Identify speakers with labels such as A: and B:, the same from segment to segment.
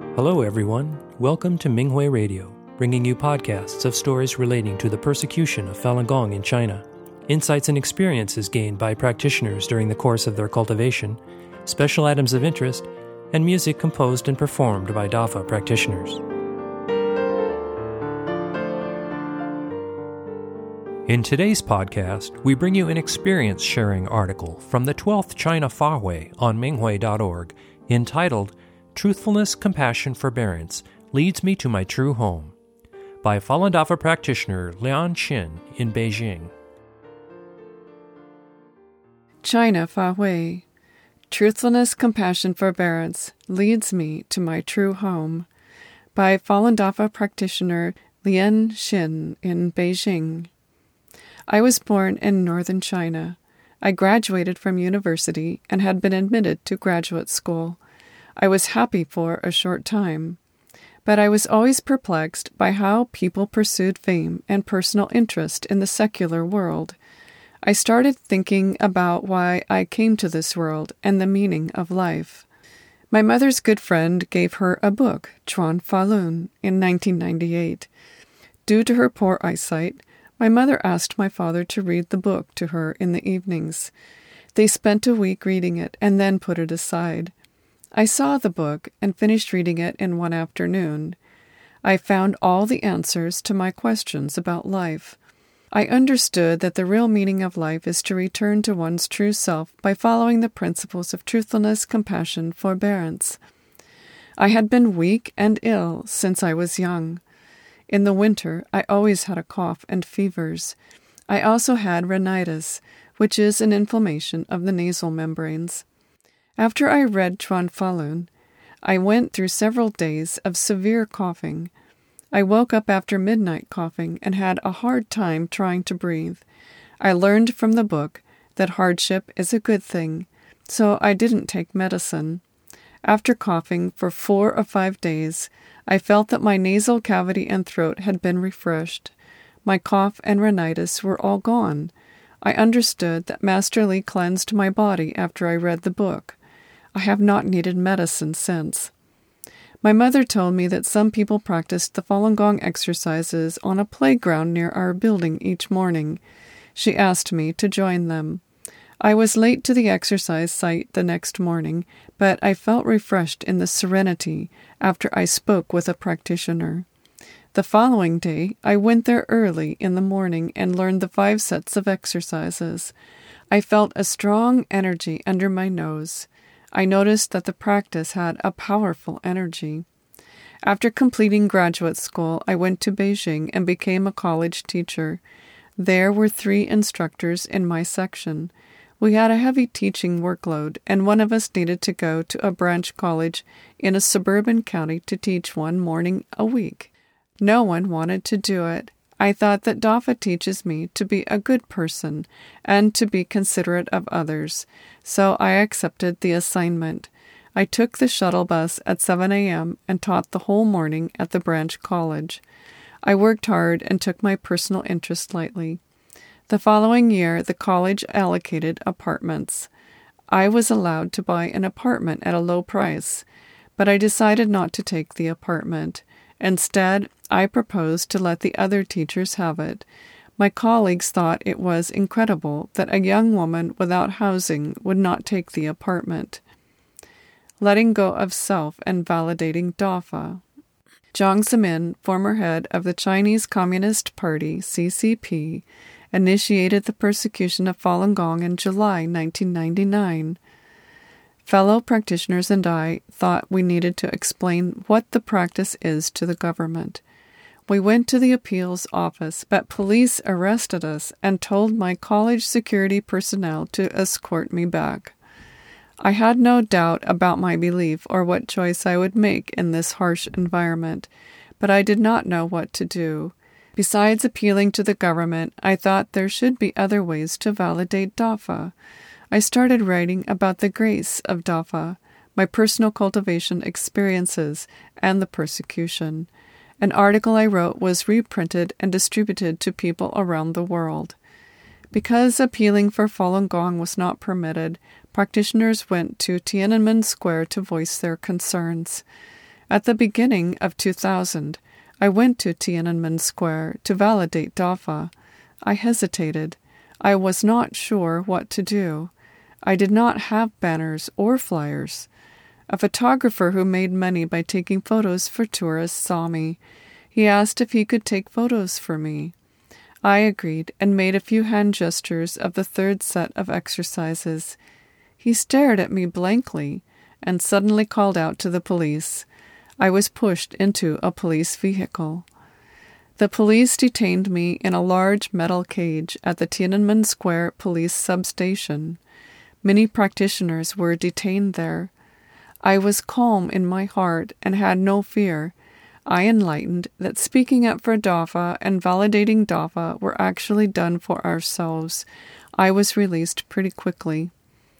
A: Hello, everyone. Welcome to Minghui Radio, bringing you podcasts of stories relating to the persecution of Falun Gong in China, insights and experiences gained by practitioners during the course of their cultivation, special items of interest, and music composed and performed by DAFA practitioners. In today's podcast, we bring you an experience-sharing article from the 12th China Fahui on Minghui.org entitled Truthfulness, Compassion, Forbearance Leads Me to My True Home by Falun Dafa practitioner Lian Xin in Beijing.
B: China Fahui. Truthfulness, Compassion, Forbearance Leads Me to My True Home by Falun Dafa practitioner Lian Xin in Beijing. I was born in northern China. I graduated from university and had been admitted to graduate school. I was happy for a short time, but I was always perplexed by how people pursued fame and personal interest in the secular world. I started thinking about why I came to this world and the meaning of life. My mother's good friend gave her a book, Chuan Falun, in 1998. Due to her poor eyesight, my mother asked my father to read the book to her in the evenings. They spent a week reading it and then put it aside. I saw the book and finished reading it in one afternoon. I found all the answers to my questions about life. I understood that the real meaning of life is to return to one's true self by following the principles of truthfulness, compassion, forbearance. I had been weak and ill since I was young. In the winter, I always had a cough and fevers. I also had rhinitis, which is an inflammation of the nasal membranes. After I read Chuan Falun, I went through several days of severe coughing. I woke up after midnight coughing and had a hard time trying to breathe. I learned from the book that hardship is a good thing, so I didn't take medicine. After coughing for 4 or 5 days, I felt that my nasal cavity and throat had been refreshed. My cough and rhinitis were all gone. I understood that Master Li cleansed my body after I read the book. I have not needed medicine since. My mother told me that some people practiced the Falun Gong exercises on a playground near our building each morning. She asked me to join them. I was late to the exercise site the next morning, but I felt refreshed in the serenity after I spoke with a practitioner. The following day, I went there early in the morning and learned the 5 sets of exercises. I felt a strong energy under my nose. I noticed that the practice had a powerful energy. After completing graduate school, I went to Beijing and became a college teacher. There were 3 instructors in my section. We had a heavy teaching workload, and one of us needed to go to a branch college in a suburban county to teach 1 morning a week. No one wanted to do it. I thought that DAFA teaches me to be a good person and to be considerate of others, so I accepted the assignment. I took the shuttle bus at 7 a.m. and taught the whole morning at the branch college. I worked hard and took my personal interest lightly. The following year, the college allocated apartments. I was allowed to buy an apartment at a low price, but I decided not to take the apartment. Instead, I proposed to let the other teachers have it. My colleagues thought it was incredible that a young woman without housing would not take the apartment. Letting go of self and validating DAFA. Jiang Zemin, former head of the Chinese Communist Party, CCP, initiated the persecution of Falun Gong in July 1999. Fellow practitioners and I thought we needed to explain what the practice is to the government. We went to the appeals office, but police arrested us and told my college security personnel to escort me back. I had no doubt about my belief or what choice I would make in this harsh environment, but I did not know what to do. Besides appealing to the government, I thought there should be other ways to validate DAFA. I started writing about the grace of DAFA, my personal cultivation experiences, and the persecution. An article I wrote was reprinted and distributed to people around the world. Because appealing for Falun Gong was not permitted, practitioners went to Tiananmen Square to voice their concerns. At the beginning of 2000, I went to Tiananmen Square to validate DAFA. I hesitated. I was not sure what to do. I did not have banners or flyers. A photographer who made money by taking photos for tourists saw me. He asked if he could take photos for me. I agreed and made a few hand gestures of the third set of exercises. He stared at me blankly and suddenly called out to the police. I was pushed into a police vehicle. The police detained me in a large metal cage at the Tiananmen Square police substation. Many practitioners were detained there. I was calm in my heart and had no fear. I enlightened that speaking up for DAFA and validating DAFA were actually done for ourselves. I was released pretty quickly.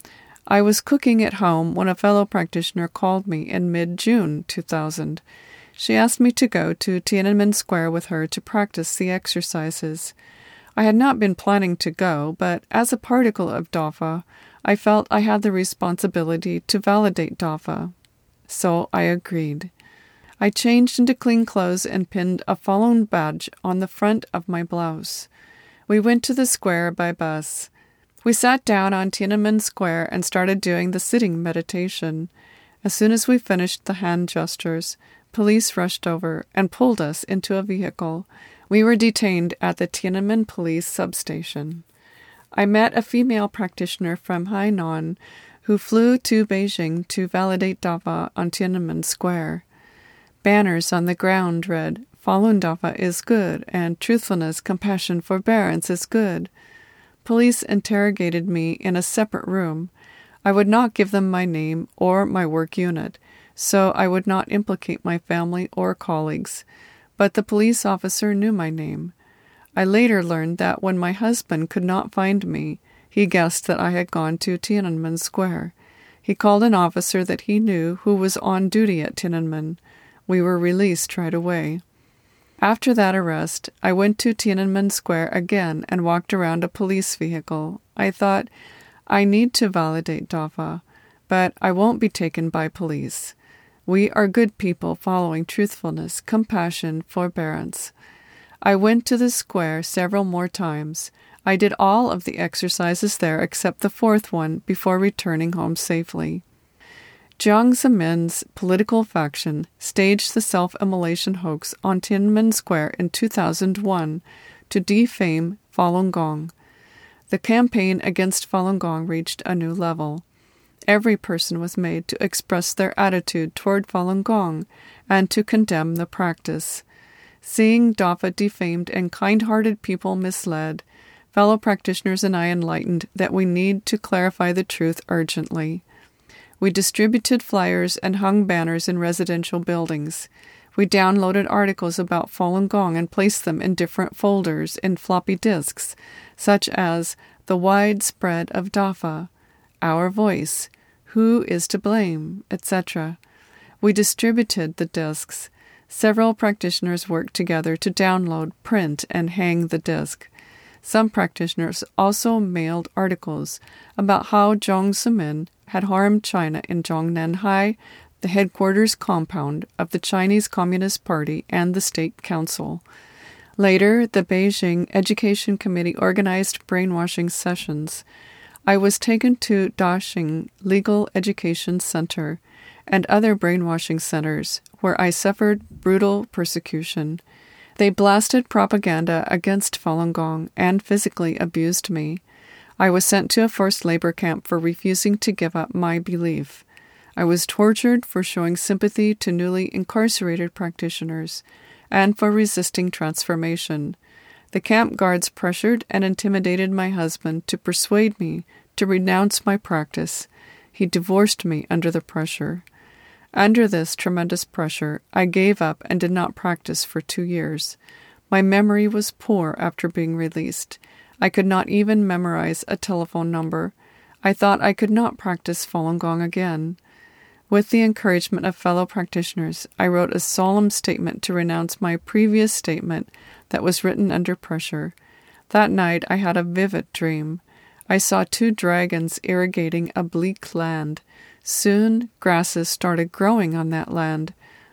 B: I was cooking at home when a fellow practitioner called me in mid-June 2000. She asked me to go to Tiananmen Square with her to practice the exercises. I had not been planning to go, but as a particle of DAFA, I felt I had the responsibility to validate DAFA. So I agreed. I changed into clean clothes and pinned a Falun badge on the front of my blouse. We went to the square by bus. We sat down on Tiananmen Square and started doing the sitting meditation. As soon as we finished the hand gestures, police rushed over and pulled us into a vehicle. We were detained at the Tiananmen police substation. I met a female practitioner from Hainan who flew to Beijing to validate DAFA on Tiananmen Square. Banners on the ground read, "Falun Dafa is good," and "Truthfulness, compassion, forbearance is good." Police interrogated me in a separate room. I would not give them my name or my work unit, so I would not implicate my family or colleagues. But the police officer knew my name. I later learned that when my husband could not find me, he guessed that I had gone to Tiananmen Square. He called an officer that he knew who was on duty at Tiananmen. We were released right away. After that arrest, I went to Tiananmen Square again and walked around a police vehicle. I thought, I need to validate DAFA, but I won't be taken by police. We are good people following truthfulness, compassion, forbearance. I went to the square several more times. I did all of the exercises there except the fourth one before returning home safely. Jiang Zemin's political faction staged the self-immolation hoax on Tiananmen Square in 2001 to defame Falun Gong. The campaign against Falun Gong reached a new level. Every person was made to express their attitude toward Falun Gong and to condemn the practice. Seeing DAFA defamed and kind-hearted people misled, fellow practitioners and I enlightened that we need to clarify the truth urgently. We distributed flyers and hung banners in residential buildings. We downloaded articles about Falun Gong and placed them in different folders in floppy disks, such as The Wide Spread of DAFA, Our Voice, Who is to Blame, etc. We distributed the disks. Several practitioners worked together to download, print, and hang the disk. Some practitioners also mailed articles about how Jiang Zemin had harmed China in Zhongnanhai, the headquarters compound of the Chinese Communist Party and the State Council. Later, the Beijing Education Committee organized brainwashing sessions. I was taken to Daxing Legal Education Center and other brainwashing centers where I suffered brutal persecution. They blasted propaganda against Falun Gong and physically abused me. I was sent to a forced labor camp for refusing to give up my belief. I was tortured for showing sympathy to newly incarcerated practitioners and for resisting transformation. The camp guards pressured and intimidated my husband to persuade me to renounce my practice. He divorced me under the pressure. Under this tremendous pressure, I gave up and did not practice for 2 years. My memory was poor after being released. I could not even memorize a telephone number. I thought I could not practice Falun Gong again. With the encouragement of fellow practitioners, I wrote a solemn statement to renounce my previous statement that was written under pressure. That night I had a vivid dream. I saw 2 dragons irrigating a bleak land. Soon grasses started growing on that land.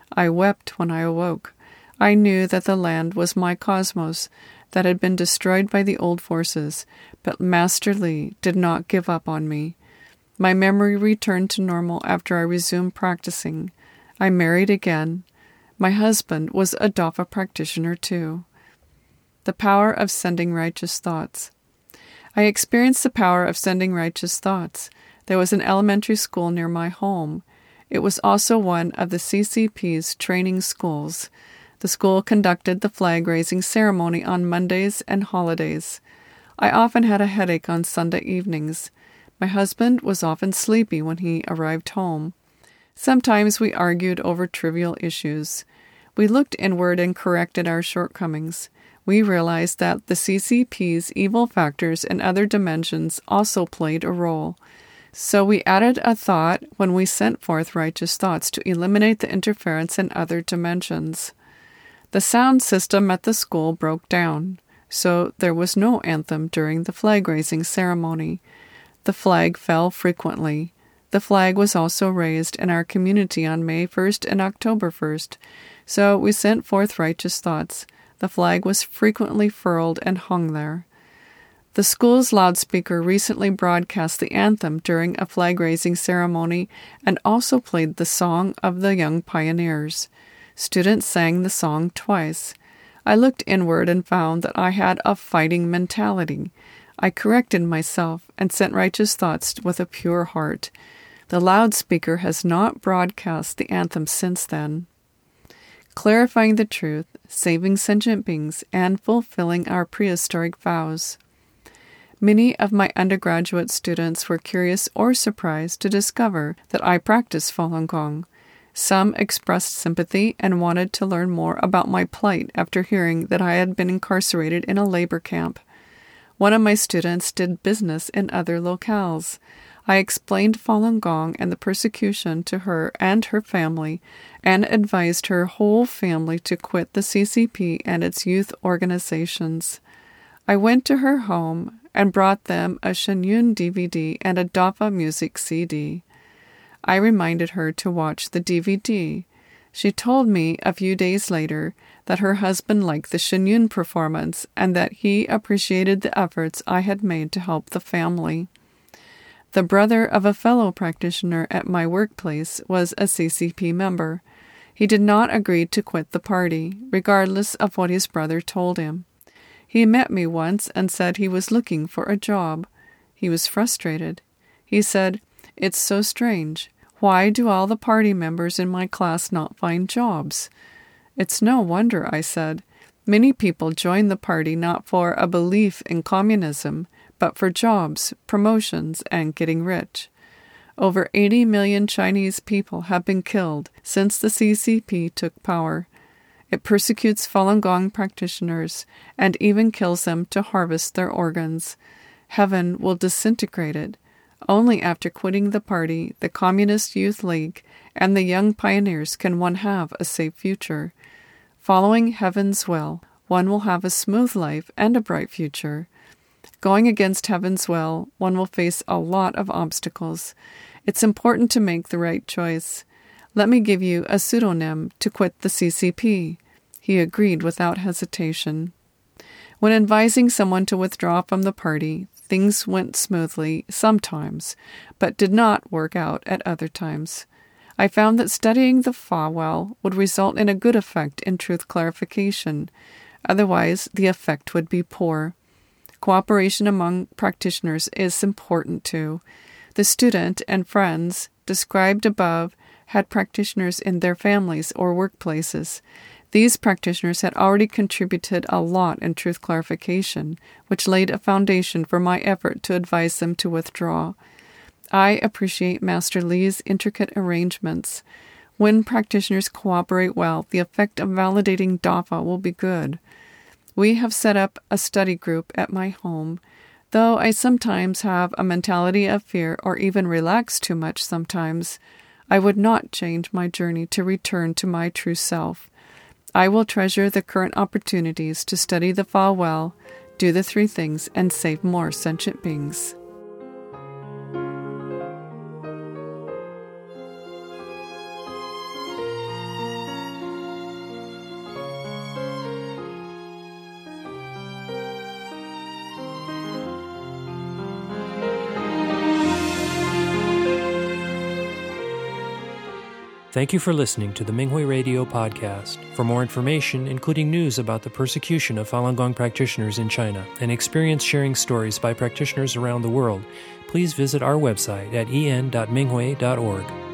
B: I wept when I awoke. I knew that the land was my cosmos, that had been destroyed by the old forces, but Master Li did not give up on me. My memory returned to normal after I resumed practicing. I married again. My husband was a Dafa practitioner too. The power of sending righteous thoughts. I experienced the power of sending righteous thoughts. There was an elementary school near my home. It was also one of the CCP's training schools. The school conducted the flag-raising ceremony on Mondays and holidays. I often had a headache on Sunday evenings. My husband was often sleepy when he arrived home. Sometimes we argued over trivial issues. We looked inward and corrected our shortcomings. We realized that the CCP's evil factors and other dimensions also played a role. So we added a thought when we sent forth righteous thoughts to eliminate the interference in other dimensions. The sound system at the school broke down, so there was no anthem during the flag-raising ceremony. The flag fell frequently. The flag was also raised in our community on May 1st and October 1st, so we sent forth righteous thoughts. The flag was frequently furled and hung there. The school's loudspeaker recently broadcast the anthem during a flag-raising ceremony and also played the song of the young pioneers. Students sang the song twice. I looked inward and found that I had a fighting mentality. I corrected myself and sent righteous thoughts with a pure heart. The loudspeaker has not broadcast the anthem since then. Clarifying the truth, saving sentient beings, and fulfilling our prehistoric vows. Many of my undergraduate students were curious or surprised to discover that I practiced Falun Gong. Some expressed sympathy and wanted to learn more about my plight after hearing that I had been incarcerated in a labor camp. One of my students did business in other locales. I explained Falun Gong and the persecution to her and her family, and advised her whole family to quit the CCP and its youth organizations. I went to her home and brought them a Shenyun DVD and a Dafa music CD. I reminded her to watch the DVD. She told me a few days later that her husband liked the Shenyun performance and that he appreciated the efforts I had made to help the family. The brother of a fellow practitioner at my workplace was a CCP member. He did not agree to quit the party, regardless of what his brother told him. He met me once and said he was looking for a job. He was frustrated. He said, "It's so strange. Why do all the party members in my class not find jobs?" "It's no wonder," I said. "Many people join the party not for a belief in communism, but for jobs, promotions, and getting rich. Over 80 million Chinese people have been killed since the CCP took power. It persecutes Falun Gong practitioners and even kills them to harvest their organs. Heaven will disintegrate it. Only after quitting the party, the Communist Youth League, and the young pioneers can one have a safe future. Following heaven's will, one will have a smooth life and a bright future. Going against heaven's will, one will face a lot of obstacles. It's important to make the right choice. Let me give you a pseudonym to quit the CCP." He agreed without hesitation. When advising someone to withdraw from the party, things went smoothly sometimes, but did not work out at other times. I found that studying the Fa well would result in a good effect in truth clarification. Otherwise, the effect would be poor. Cooperation among practitioners is important too. The student and friends described above had practitioners in their families or workplaces. These practitioners had already contributed a lot in truth clarification, which laid a foundation for my effort to advise them to withdraw. I appreciate Master Li's intricate arrangements. When practitioners cooperate well, the effect of validating Dafa will be good. We have set up a study group at my home. Though I sometimes have a mentality of fear or even relax too much sometimes, I would not change my journey to return to my true self. I will treasure the current opportunities to study the Fa well, do the 3 things, and save more sentient beings.
A: Thank you for listening to the Minghui Radio Podcast. For more information, including news about the persecution of Falun Gong practitioners in China and experience-sharing stories by practitioners around the world, please visit our website at en.minghui.org.